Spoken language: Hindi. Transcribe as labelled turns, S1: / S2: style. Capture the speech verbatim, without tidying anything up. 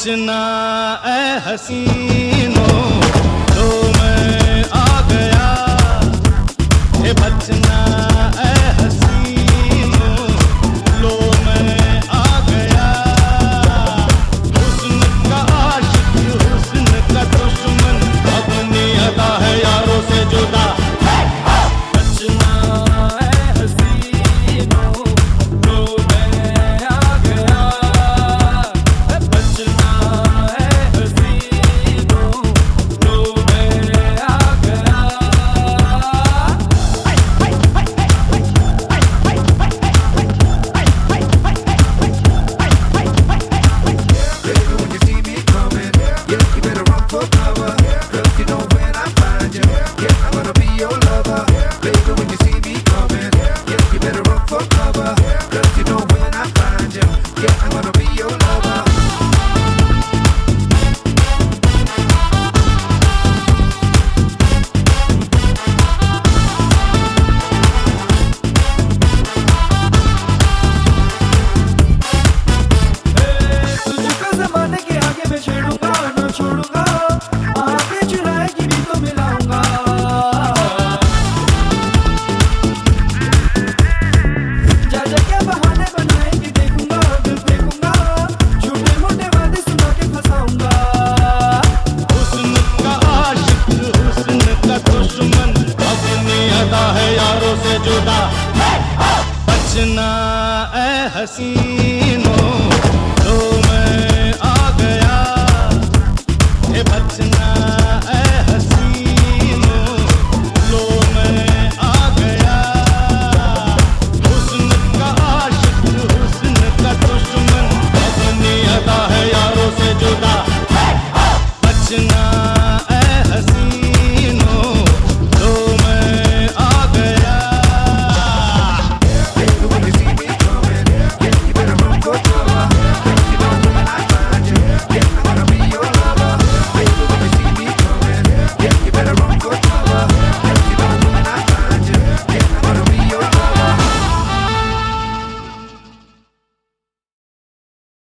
S1: बचना ए हसीनों, लो मैं आ गया। ये बचना ए हसीनों, लो मैं आ गया। हुस्न का आशिक, हुस्न का दुश्मन, अपनी अदा है यारों से जुदा। बचना ए हसीनों, लो मैं आ गया। बचना ए हसीनों, लो मैं आ गया। बचना ए हसीनों,